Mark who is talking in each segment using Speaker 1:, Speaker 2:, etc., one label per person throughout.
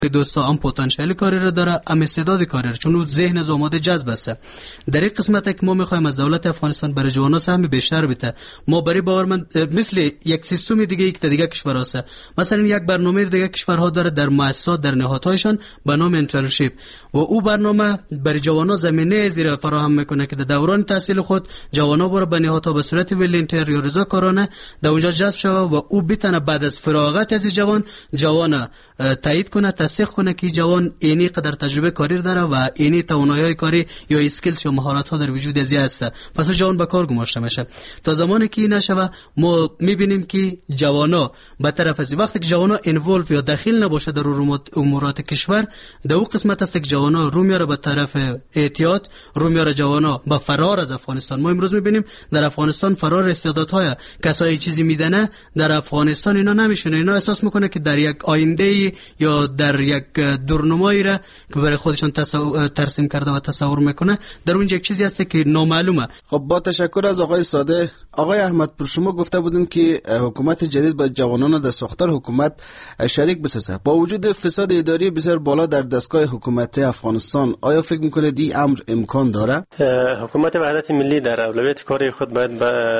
Speaker 1: دوستا هم پتانسیل کاری رو داره، هم استعداد کاری رو، چون ذهن از آماده جذب است. در این قسمت که ما میخوایم از دولت افغانستان برای جوانان سهم بیشتر بده. ما برای باورمند مثل یک سیستم دیگه که دیگه کشور است، مثلا یک برنامه دیگه کشورها داره در مؤسسات در نهادهایشان به نام انترنشیپ، و او برنامه برای جوانان زمینه زیر فراهم میکنه که در دوران تحصیل خود جوانان برای به نهادها به صورت ولنتیر یا رضاکارانه در اونجا جذب شود و او بتونه بعد از فراغت از جوان تایید کنه، تصدیق کنه که جوان اینی قدر تجربه کاری داره و اینی توانایی کاری یا اسکیلز یا مهارت ها در وجود ازی هست، پس جوان به کار گماشته میشه. تا زمانی که نشوه ما میبینیم که جوانا به طرف از وقتی که جوانا انولو یا داخل نباشه در امورات کشور، در اون قسمت است که جوانا رو میاره به طرف اعتیاد، رو میاره جوانا به فرار از افغانستان. ما امروز میبینیم در افغانستان فرار استعدادهای کسایی چیزی میدنه در افغانستان اینا نمیشونه، اینا احساس میکنه که در یک آینده یا در یک دورنمایی را که برای خودشان ترسیم کرده و تصور میکنه در اونجا یک چیزی هست که نامعلومه.
Speaker 2: خب با تشکر از آقای ساده. آقای احمد پر، شما گفته بودیم که حکومت جدید با جوانان در ساختار حکومت شریک بسازه. با وجود فساد اداری بسیار بالا در دستگاه حکومتی افغانستان، آیا فکر میکنه دی امر امکان داره؟
Speaker 3: حکومت وحدت ملی در اولویت کاری خود باید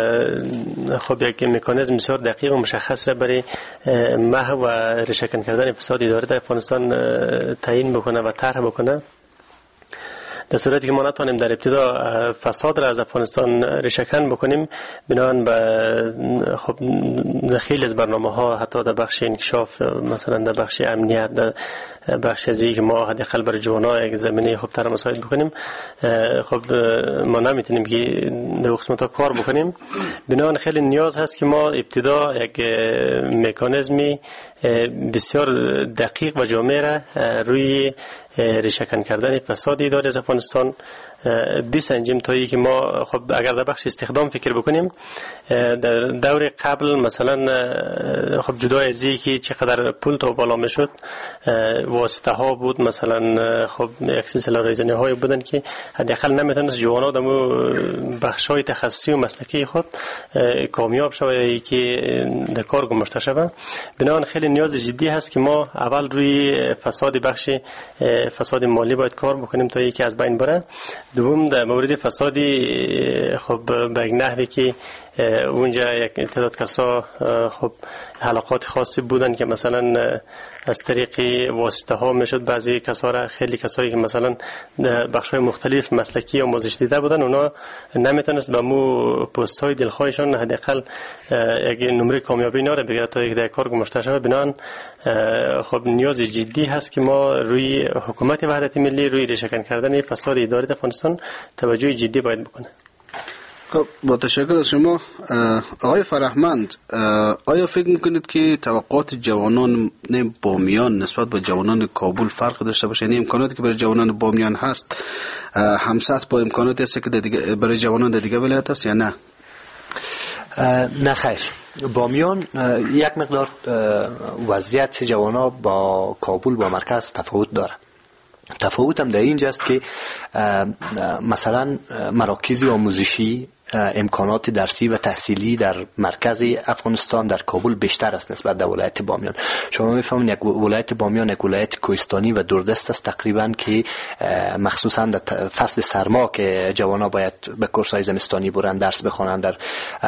Speaker 3: خب یک مکانیزم بسیار دقیق و مشخص را برای محو و ریشه‌کن کردن فساد اداری در افغانستان تعیین بکنه و طرح بکنه. در صورتی که ما نتوانیم در ابتدا فساد را از افغانستان ریشه‌کن بکنیم، بنابراین به خب خیلی از برنامه‌ها حتی در بخش انکشاف، مثلا در بخش امنیت، در بخش ازی که ما حداقل برای جوانان یک زمینه خوبتر مساعد بکنیم، خب ما نمیتونیم که در قسمت‌ها کار بکنیم. بنابراین خیلی نیاز هست که ما ابتدا یک مکانیزمی بسیار دقیق و جامع را روی ریشه‌کن کردن فساد اداری از افغانستان بسنجیم، تا اینکه ما خب اگر در بخش استخدام فکر بکنیم، در دور قبل مثلا خب جدا از اینکه چقدر پول تا بالا میشد، واسطه ها بود، مثلا خب یک سلسله رایزنی های بودن که حداقل نمیتونست جوانا در بخش های تخصصی و مسلکی خود کامیاب شوه که در کار گماشته شوه. بنابراین خیلی نیاز جدی هست که ما اول روی بخش فساد مالی باید کار بکنیم تا اینکه از بین بره. دوم در مورد فسادی خب به یک نحوی که اونجا یک تعداد کسا خب حلقات خاصی بودن که مثلا از طریق واسطه ها میشد بعضی کسا را، خیلی کسایی که مثلا بخش های مختلف مسلکی و آموزش دیده بودن، اونا نمیتونست به مو پست های دلخواهشان حداقل یک نمره کامیابی ناره بگیره تا یک در کار گماشته شود. بنابراین خب نیاز جدی هست که ما روی حکومت وحدت ملی روی ریشه‌کن کردن فساد اداری در افغانستان توجه جدی باید بکنه.
Speaker 2: خب با تشکر از شما. آقای فرهمند، آیا فکر میکنید که توقعات جوانان بامیان نسبت به جوانان کابل فرق داشته باشه؟ یعنی امکاناتی که برای جوانان بامیان هست همسط با امکاناتی هست که برای جوانان در دیگه ولایت هست یا نه؟
Speaker 4: نه خیر. بامیان یک مقدار وضعیت جوانا با کابل با مرکز تفاوت داره. تفاوت هم در اینجاست که مثلا مراکز آموزشی، امکانات درسی و تحصیلی در مرکز افغانستان در کابل بیشتر است نسبت به ولایت بامیان. شما میفهمید یک ولایت بامیان یک ولایت کوهستانی و دوردست است تقریبا، که مخصوصا در فصل سرما که جوانا باید به کورس‌های زمستانی برن، درس بخونن در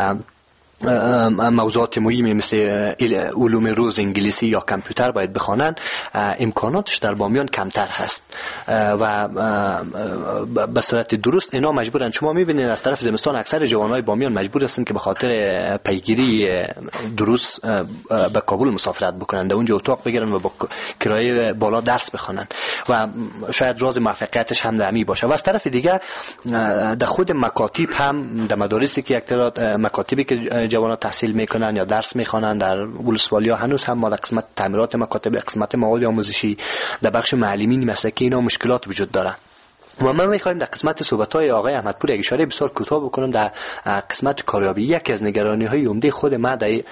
Speaker 4: موضوعات مهمی مثل علوم روز، انگلیسی یا کامپیوتر باید بخوانن، امکاناتش در بامیان کمتر هست و به صورت درست اینا مجبورن. شما میبینید از طرف زمستان اکثر جوانای بامیان مجبور هستن که به خاطر پیگیری درست به کابل مسافرت بکنن، در اونجا اتاق بگیرن و با کرایه بالا درس بخونن و شاید راز موفقیتش هم دمی باشه. و از طرف دیگه در خود مکاتب هم در مدارسی که یک تعداد مکاتبی که جوانان تحصیل میکنن یا درس میخوانن در ولسوالیا هنوز هم مال قسمت تعمیرات مکاتب، قسمت مواد آموزشی، در بخش معلمین مسلکی اینا مشکلات وجود داره. و من میخوایم در قسمت صحبت‌های آقای احمدپور یک اشاره بسیار کوتاه بکنم در قسمت کاریابی. یکی از نگرانی‌های عمده خود ما در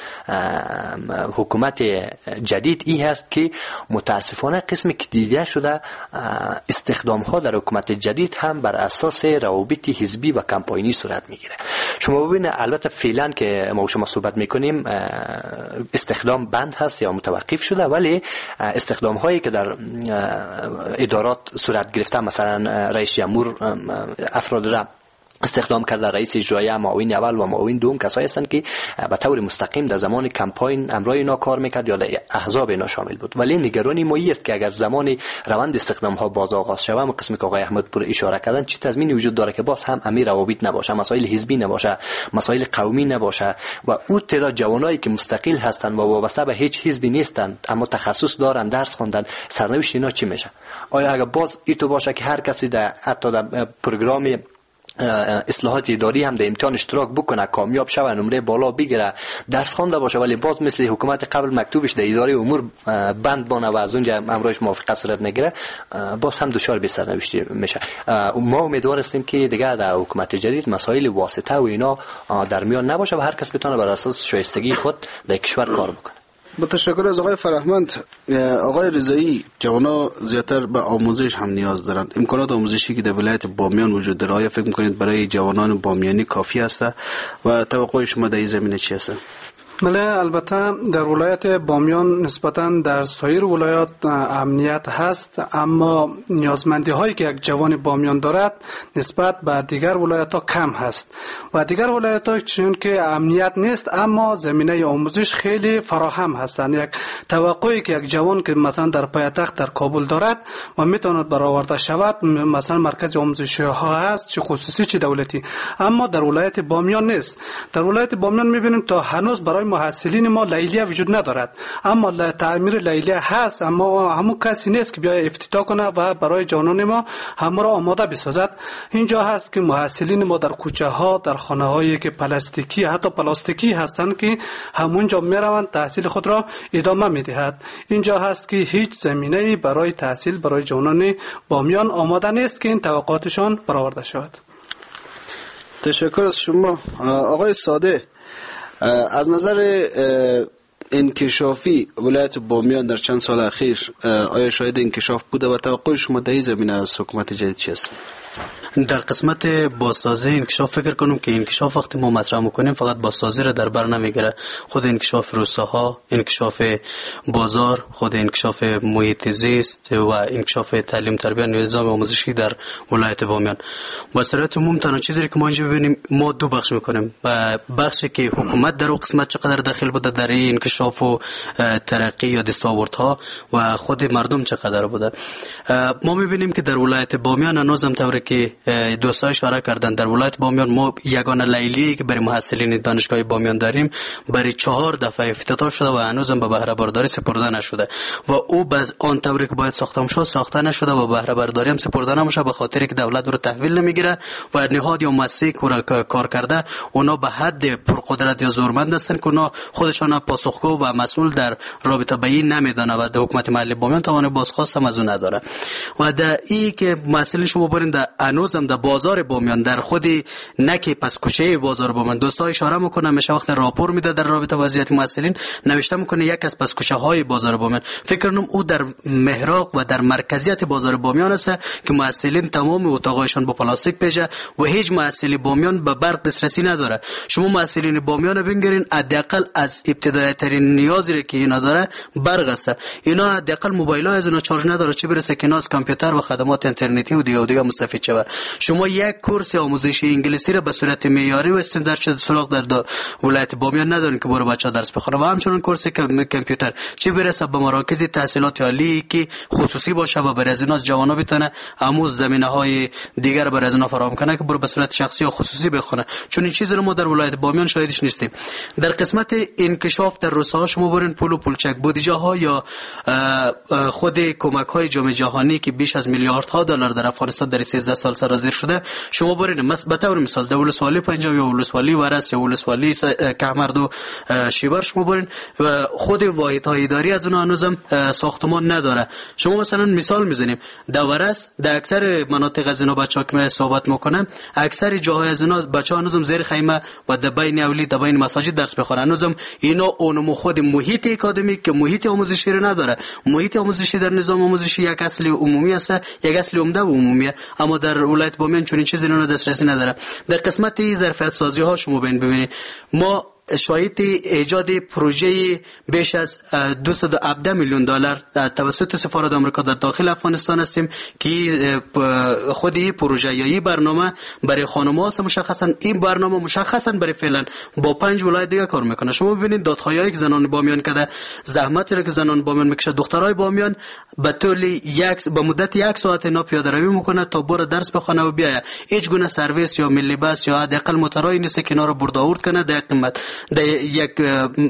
Speaker 4: حکومت جدید این هست که متاسفانه قسمی که دیده شده استخدام‌ها در حکومت جدید هم بر اساس روابط حزبی و کمپاینی صورت میگیره. شما ببینید البته فعلا که ما و شما صحبت میکنیم استخدام بند هست یا متوقف شده، ولی استخدام‌هایی که در ادارات صورت گرفته، مثلا رئیس جمهور افراد را استخدام کرده، رئیس اجرایی، معاون اول و معاون دوم کسایی هستند که به طور مستقیم در زمان کمپاین امرای اینا کار میکرد یا در احزاب اینا شامل بود. ولی نگرانی ما است که اگر زمان روند استخدام ها باز آغاز شود، و قسمی که آقای احمدپور اشاره کردن، چه تضمینی وجود داره که باز هم امیر روابط نباشه، مسائل حزبی نباشه، مسائل قومی نباشه و اون تعداد جوانایی که مستقل هستند و وابسته به هیچ حزبی نیستند اما تخصص دارن، درس خوندن، سرنوشت اینا چی میشه؟ آیا اگر باز اینطور باشه که هر کسی در حتی در پروگرام اصلاحات اداری هم در امتحان اشتراک بکنه، کامیاب شوه، نمره بالا بگیره، درس خوانده باشه، ولی باز مثل حکومت قبل مکتوبش در اداره امور بند بانه و از اونجا امرایش موافقت صورت نگیره، باز هم دچار بی‌سرنوشتی میشه. ما امیدوار هستیم که دیگه در حکومت جدید مسائل واسطه و اینا در میان نباشه و هر کس بتونه بر اساس شایستگی خود در کشور کار بکنه.
Speaker 2: با تشکر از آقای فرهمند. آقای رضایی، جوانا زیاتر به آموزش هم نیاز دارند. امکانات آموزشی که در ولایت بامیان وجود داره، آیا فکر میکنید برای جوانان بامیانی کافی است و توقع شما در این زمینه چی است؟
Speaker 5: بله، البته در ولایت بامیان نسبتاً در سایر ولایات امنیت هست، اما نیازمندی هایی که یک جوان بامیان دارد نسبت به دیگر ولایت ها کم هست و دیگر ولایت ها چون که امنیت نیست اما زمینه آموزش خیلی فراهم هستند. یک توقعی که یک جوان که مثلا در پایتخت در کابل دارد و میتواند برآورده شود، مثلا مرکز آموزشی ها هست، چه خصوصی چه دولتی، اما در ولایت بامیان نیست. در ولایت بامیان میبینیم تا هنوز برای محصلین ما لیلیه وجود ندارد، اما تعمیر لیلیه هست، اما همون کسی نیست که بیای افتتاح کنه و برای جوانان ما همه را آماده بسازد. اینجا هست که محصلین ما در کوچه ها، در خانه هایی که پلاستیکی حتی پلاستیکی هستند که همونجا میروند تحصیل خود را ادامه میدهد. اینجا هست که هیچ زمینه‌ای برای تحصیل برای جوانان بامیان آماده نیست که این توقعاتشان برآورده شود.
Speaker 2: تشکر از شما. آقای ساده، از نظر انکشافی ولایت بامیان در چند سال اخیر آیا شاید انکشاف بوده و توقع شما در این زمینه از حکومت جدید چی است؟
Speaker 1: در قسمت بازسازی انکشاف فکر کنم که انکشاف وقتی ما مطرح میکنیم فقط بازسازی را در بر نمیگیره، خود انکشاف روستاها، انکشاف بازار، خود انکشاف محیط زیست و انکشاف تعلیم تربیت و نظام آموزشی در ولایت بامیان. با صورت عموم تنها چیزی که ما اینجا ببینیم، ما دو بخش میکنیم، بخشی که حکومت در اون قسمت چقدر داخل بوده در این انکشاف و ترقی یا دستاوردها و خود مردم چقدر بوده. ما میبینیم که در ولایت بامیان هنوزم طوری که دوستان اشاره کردن، در ولایت بامیان ما یگانه لیلیه‌ای که برای محصلین دانشگاه بامیان داریم برای 4 دفعه افتتاح شده و هنوزم به بهره برداری سپرده نشده و او باز آن طوری که باید ساخته نشده و بهره برداری هم سپرده نمیشه به خاطر که دولت رو تحویل نمیگیره و نهاد یا مؤسسه کار کرده اونا به حد پرقدرت یا زورمند هستن که اونا خودشان پاسخگو و مسئول در رابطه با این نمیدونه و در حکومت محلی بامیان توان بازخواست هم از اون نداره. و در این که مسئله شما برین در هنوزم در بازار بامیان در خودی نکی پس کوچه بازار بامیان دوستا اشاره میکنه، میشه وقت راپور میده در رابطه وضعیت مسئولین نوشته میکنه یک از پس کوچه های بازار بامیان. فکر کنم او در محراق و در مرکزیت بازار بامیان است که مسئولین تمام اتاقایشان با پلاستیک پیشه و هیچ مسئله بامیان به برق دسترسی نداره. شما مسئولین بامیان بگیرین حداقل از ابتدایی ترین نیازی که اینا داره برق است، اینا حداقل موبایل ها از اینا چارج نداره، چه برسه که ناز کامپیوتر و خدمات اینترنتی و دیگه مستفید شود. شما یک کورس آموزشی انگلیسی را به صورت معیاری و استاندارد شده سراغ در ولایت بامیان ندارین که برای بچه‌ها درس بخونه و همچنین کورس کامپیوتر چه برسه به مراکز تحصیلات عالی که خصوصی باشه و برای از اینا جوانا بتونه آموز زمینه‌های دیگر برای از اینا فراهم کنه که برای به صورت شخصی و خصوصی بخونه. چون این چیزا ما در ولایت بامیان شاهدش نیستیم. در قسمت انکشاف در روستاها شما برین پول و پولچک بودجه ها یا خود کمک های جامعه جهانی که بیش از میلیاردها دلار در افغانستان در 13 سال صرف سرازیر شده. شما برین به طور مثال در ولسوالی پنجاب یا ولسوالی ورس یا ولسوالی کهمرد و شیبر شما برین و خود واحدهای اداری از اونها هنوزم ساختمان نداره. شما مثلا مثال میزنیم در ورس در اکثر مناطق از اینا بچه‌ها که صحبت میکنم اکثر جاهای از اینا بچه‌ها هنوزم زیر خیمه و در بین اولی در بین مساجد درس بخونن. هنوزم اینا اونم خود محیط اکادمیک که محیط آموزشی رو نداره. محیط آموزشی در نظام آموزشی یک اصل عمومی است، یک اصل عمده و عمومیه، اما در ولایت بامیان چنین چیزی رو دسترسی نداره. در قسمت ظرفیت سازی ها شما ببینید ما شاهد ایجاد پروژه بیش از 217 میلیون دلار توسط سفارت آمریکا در داخل افغانستان هستیم که خود این پروژه یا این برنامه برای خانم‌ها است. مشخصا این برنامه مشخصا برای فعلا با 5 ولایت دیگه کار میکنه. شما ببینید دادخواهی که زنان بامیان کرده، زحمتی رو که زنان بامیان میکشه، دخترای بامیان به مدت 1 ساعت اینا پیاده روی میکنه تا بره درس بخونه و بیایه. هیچ گونه سرویس یا ملی بس یا حداقل موتورای نیست که اینا رو برد آورد کنه در قیمت در یک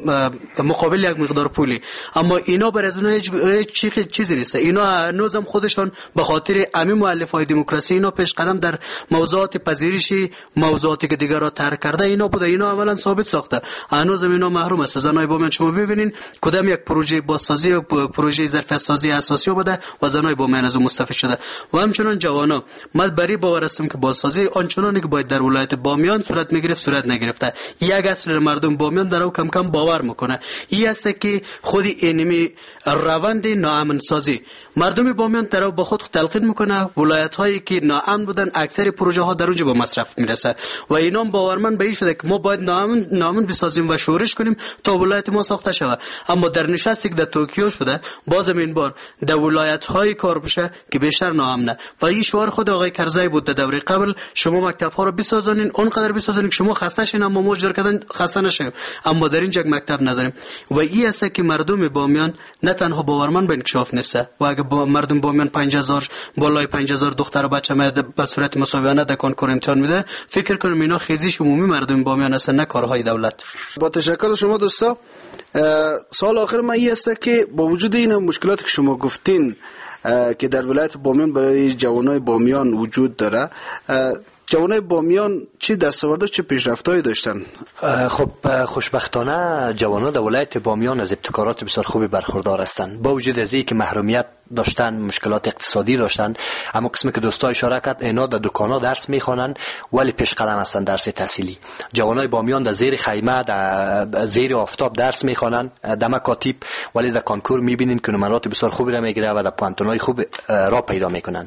Speaker 1: مقابل یک مقدار پولی. اما اینا بر از اونها هیچ چیزی نیست. اینا هنوزم خودشان به خاطر همین مؤلفه‌های دموکراسی اینا پیش قدم در موضوعات پذیرشی، موضوعاتی که دیگر را ترک کرده اینا بوده. اینا عملاً ثابت ساخته. هنوزم اینا محروم است. زنای بامیان شما ببینید کدام یک پروژه بازسازی و پروژه ظرفیت سازی اساسی بوده و زنای بامیان از اون مستفید شده. و همچنین جوانا من بری باور هستم که بازسازی آنچنانی که باید در ولایت بامیان صورت میگرفت صورت نگرفته. یک اصل مردم بامیان در او کم کم باور میکنه این است که خود اینمی روند ناامن سازی مردم بامیان در او با خود تلقین میکنه. ولایت هایی که ناامن بودن اکثر پروژه ها در اونجا به مصرف میرسه و اینا باورمند به این شده که ما باید ناامن بسازیم و شورش کنیم تا ولایت ما ساخته شود. اما در نشستی که در توکیو شده بازم این بار در ولایت های کار بشه که بیشتر ناامنه و این شعار خود آقای کرزی بود در دوره قبل. شما مکتب ها رو بسازین اونقدر بسازین که شما خسته شین اما موجر کردن خسته نشین. اما در اینجا مکتب نداریم و این است که مردم بامیان نه تنها باورمند به انکشاف نیست و اگه مردم بامیان 5000 بالای 5000 دختر و بچه میاد به صورت مساویانه در کنکور امتحان میده، فکر کنم اینا خیزش عمومی مردم بامیان است نه کارهای دولت.
Speaker 2: با تشکر شما دوستا. سوال آخر من این است که با وجود این مشکلاتی که شما گفتین که در ولایت بامیان برای جوانای بامیان وجود داره، جوانای بامیان چه دستاورد و چه پیشرفت‌هایی داشتن؟
Speaker 4: خب خوشبختانه جوانان در ولایت بامیان از ابتکارات بسیار خوبی برخوردار هستند. با وجود از اینکه محرومیت داشتن، مشکلات اقتصادی داشتن، اما قسمی که دوستا اشاره کرد اینا در دکانا درس میخوانن ولی پیش قدم هستن درس تحصیلی. جوانای بامیان در زیر خیمه در زیر آفتاب درس میخوانن در مکاتب ولی در کنکور میبینین که نمرات بسیار خوبی را میگیره و در پوانتونای خوب را پیدا میکنن.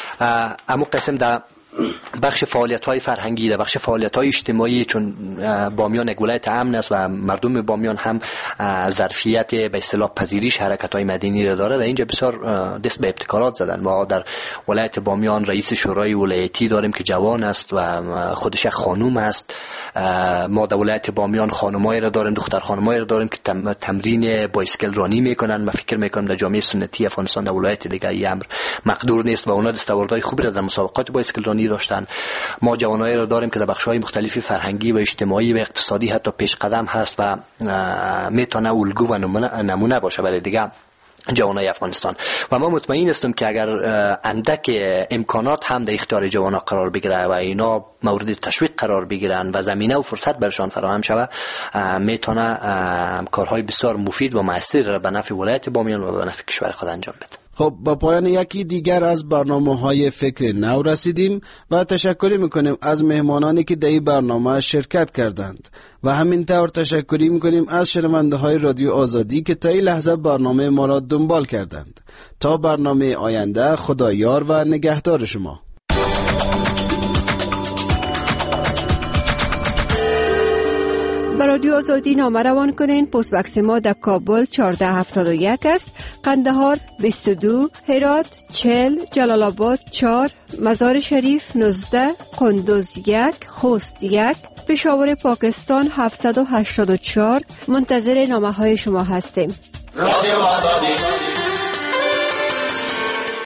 Speaker 4: اما قسم در بخش فعالیت‌های فرهنگی، در بخش فعالیت‌های اجتماعی، چون بامیان یک ولایت امن است و مردم بامیان هم ظرفیت به اصطلاح پذیرش حرکت‌های مدنی را داره، در اینجا بسیار دست به ابتکارات زدن. ما در ولایت بامیان رئیس شورای ولایتی داریم که جوان است و خودش یک خانوم است. ما در ولایت بامیان خانمایی را داریم، دختر خانمایی را داریم که تمرین بایسکل رانی میکنن. من فکر میکنم در جامعه سنتی افغانستان در ولایت دیگه این امر مقدور نیست و اونا دستاوردهای خوبی را در مسابقات بایسکل رانی داشتن. ما جوانایی را داریم که در بخش‌های مختلفی فرهنگی و اجتماعی و اقتصادی حتی پیش قدم هست و میتونه الگو و نمونه باشه برای دیگه جوانای افغانستان. و ما مطمئن هستم که اگر اندک امکانات هم در اختیار جوانا قرار بگیره و اینا مورد تشویق قرار بگیرن و زمینه و فرصت برشان فراهم شود، میتونه کارهای بسیار مفید و مؤثر به نفع ولایت بامیان و به نفع کشور خود انجام بده.
Speaker 2: خب با پایان یکی دیگر از برنامه‌های فکر نو رسیدیم و تشکر میکنیم از مهمانانی که در این برنامه شرکت کردند و همینطور تشکر میکنیم از شنونده‌های رادیو آزادی که تا این لحظه برنامه ما را دنبال کردند. تا برنامه آینده، خدایار و نگهدار شما.
Speaker 6: رادیو آزادی نامه روان کنین. پست بکس ما در کابل 1471 است، قندهار 22، هرات 40، جلال آباد 4، مزار شریف 19، قندوز 1، خوست 1، پشاور پاکستان 784. منتظر نامه های شما هستیم. رادیو آزادی.